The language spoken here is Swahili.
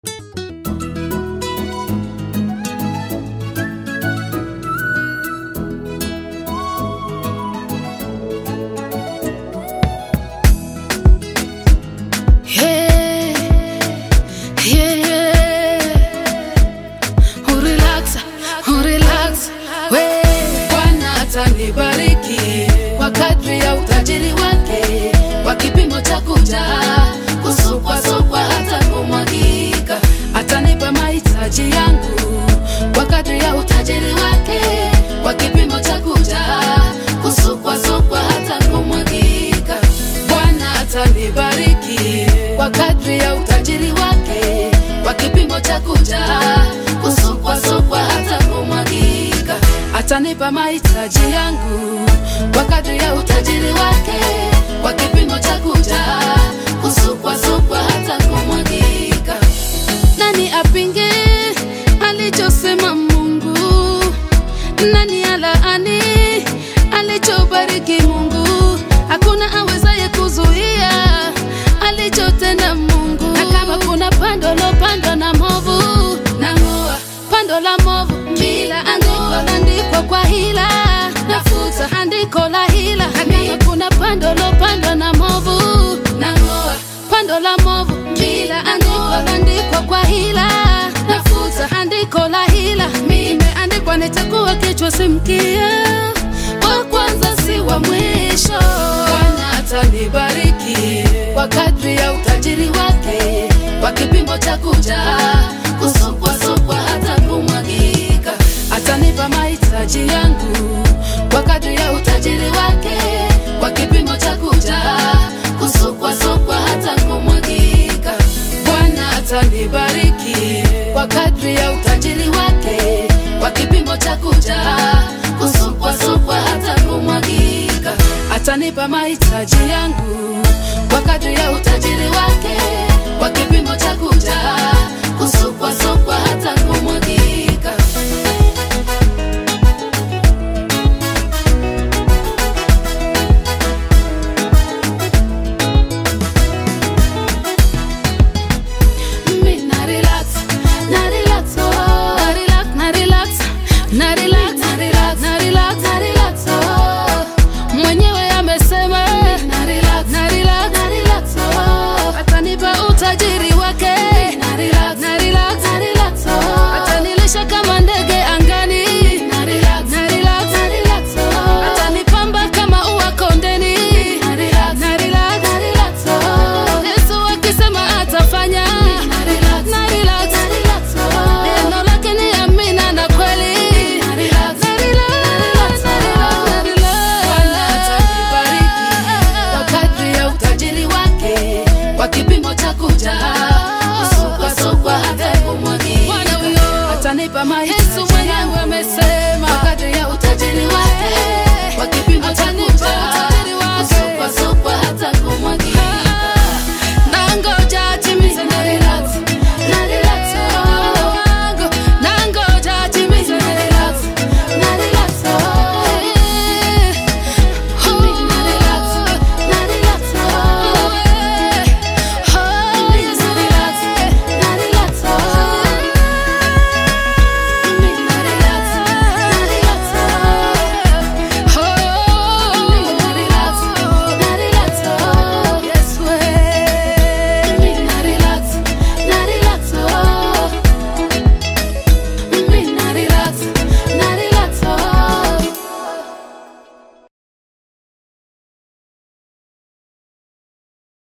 Atanibariki kwa kadri ya utajiri wake, kwa kipimo cha kujaa, kusukwa hata kumwagika. Atanipa mahitaji yangu kwa kadri ya utajiri wake, kwa kipimo cha kujaa, kusukwa hata kumwagika. Bwana atanibariki kwa kadri ya utajiri wake, kwa kipimo cha kujaa, kusukwa hata kumwagika. Atanipa mahitaji yangu kwa kadri ya utajiri wake, kwa kipimo cha kujaa, kusukwa hata kumwagika. Nani apinge alichosema Mungu? Nani alaani alichobariki Mungu? Hakuna awezaye kuzuia alichotenda Mungu. Na kama kuna pando lopandwa na movu, nang'oa pando la movu bila andiko kwa hila, nafuta andiko la hila. Kama kuna pando lopandwa na movu, nang'oa pando la movu bila andiko kwa hila, nafuta andiko la hila. Imeandikwa nitakuwa kichwa si mkia, wa kwanza si wa mwisho. Bwana atanibariki kwa kadri ya utajiri wake, kwa kipimo cha kujaa, kusukwa hata kumwagika. Atanipa mahitaji yangu kwa kadri ya utajiri wake, kwa kipimo cha kujaa, kusukwa hata kumwagika. Bwana atanibariki kwa kadri ya utajiri wake, kwa kipimo cha kujaa, kusukwa hata kumwagika. Atanipa mahitaji yangu kwa kadri ya utajiri wake, kwa kipimo cha kujaa, kusukwa hata kumwagika. Mwenyewe amesema na relax. Atanipa utajiri wake, na relax. Atanilisha kama ndege angani, na relax. Atanipamba kama ua kondeni, na relax. Yesu akisema atafanya, na relax. Neno lake ni amina na kweli, na relax. Bwana atanibariki kwa kadri ya utajiri wake, kwa kipimo cha kujaa, kusukwa hata kumwagika. Atanipa mahitaji